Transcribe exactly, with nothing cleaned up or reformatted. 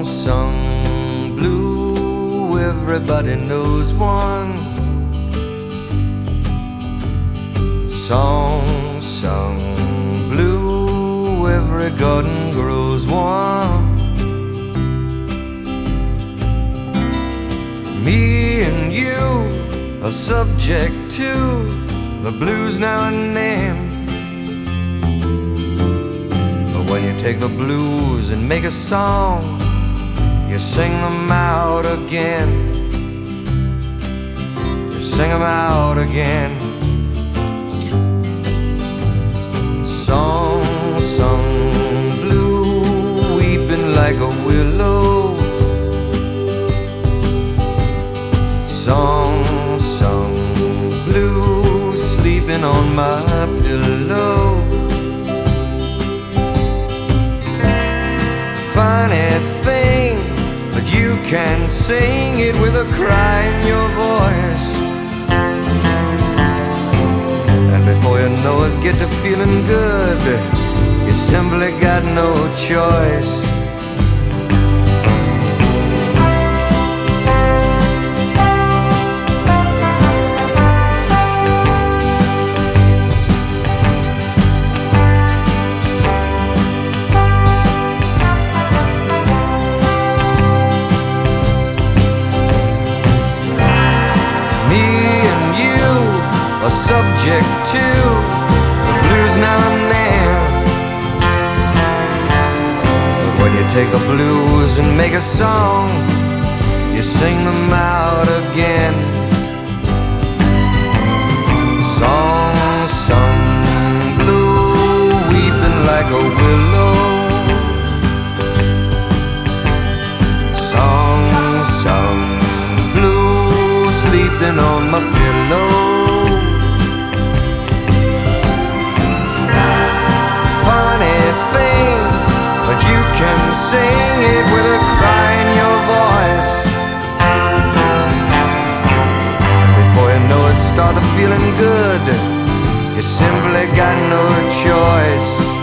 sung blue, everybody knows one. Song sung blue, every garden grows one. Me and you are subject to the blues now and then. But when you take the blues and make a song, you sing them out again. You sing them out again. Song sung blue, weeping like a willow. Song sung blue, sleeping on my pillow. Funny thing, but you can sing it with a cry in your voice. And before you know it, get to feeling good. You simply got no choice. Subject to the blues now and then. But when you take the blues and make a song, you sing them out again. Song sung blue, weeping like a willow. Song sung blue, sleeping on my pillow. Sing it with a cry in your voice. And before you know it, start feeling good. You simply got no choice.